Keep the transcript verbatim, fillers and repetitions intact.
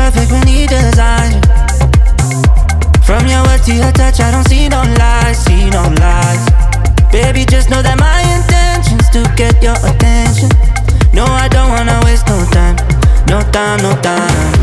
perfect when he designs you. From your words to your touch, I don't see no lies, see no lies. Baby, just know that my intention's to get your attention. No, I don't wanna waste no time, no time, no time.